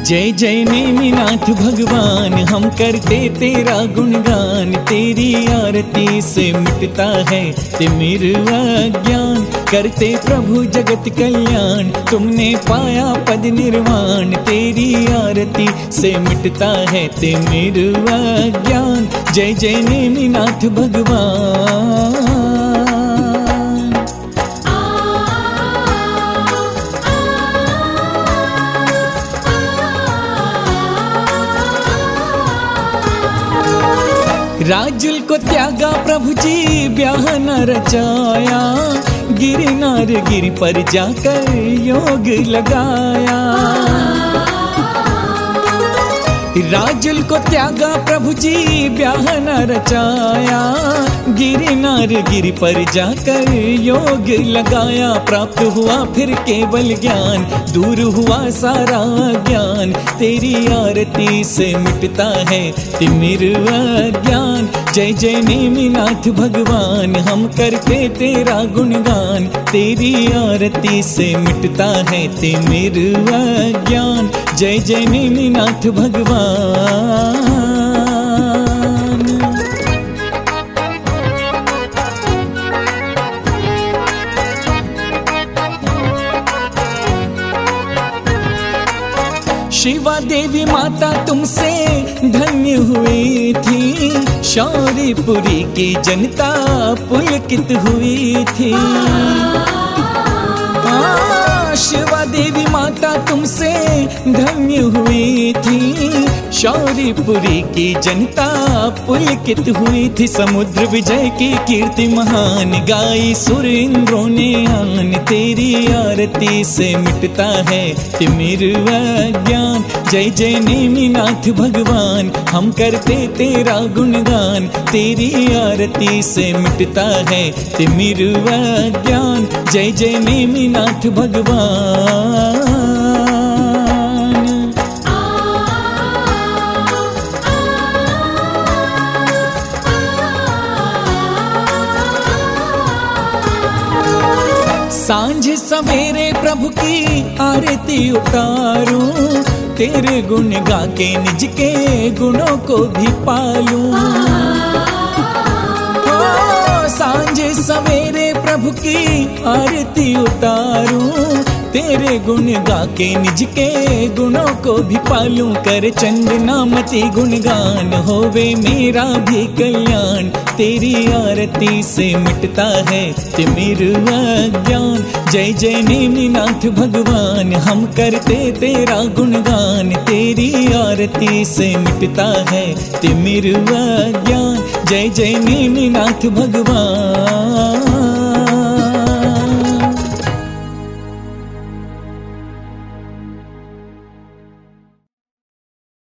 जय जय नेमिनाथ भगवान, हम करते तेरा गुणगान। तेरी आरती से मिटता है तिमिर अज्ञान। करते प्रभु जगत कल्याण, तुमने पाया पद निर्वाण। तेरी आरती से मिटता है तिमिर अज्ञान। जय जय नेमिनाथ भगवान। राजुल को त्यागा प्रभु जी ब्याह न रचाया। गिरनार गिर पर जाकर योग लगाया। राजुल को त्यागा प्रभु जी ब्याह न रचाया। गिरनार गिर पर जाकर योग लगाया। प्राप्त हुआ फिर केवल ज्ञान, दूर हुआ सारा ज्ञान। तेरी आरती से मिटता है तिमिर अज्ञान। जय जय नेमिनाथ भगवान, हम करते तेरा गुणगान। तेरी आरती से मिटता है तिमिर अज्ञान। जय जय नेमिनाथ भगवान। शिवा देवी माता तुमसे धन्य हुई थी। शौरीपुरी की जनता पुलकित हुई थी। शिवा देवी माता तुमसे धन्य हुई थी। शौरीपुरी की जनता पुलकित हुई थी। समुद्र विजय की कीर्ति महान, गाई सुर इंद्रों ने आन। तेरी आरती से मिटता है तिमिर अज्ञान। जय जय नेमिनाथ भगवान, हम करते तेरा गुणगान। तेरी आरती से मिटता है तिमिर अज्ञान। जय जय नेमिनाथ भगवान। सांझ सवेरे प्रभु की आरती उतारूं। तेरे गुण गा के निज के गुणों को भी पालूं। सांझ सवेरे प्रभु की आरती उतारूं। तेरे गुण गा के निज के गुणों को भी पालूं। कर चंदनामति गुणगान, होवे मेरा भी कल्याण। तेरी आरती से मिटता है तिमिर अज्ञान। जय जय नेमिनाथ भगवान, हम करते तेरा गुणगान। तेरी आरती से मिटता है तिमिर अज्ञान। जय जय नेमिनाथ भगवान।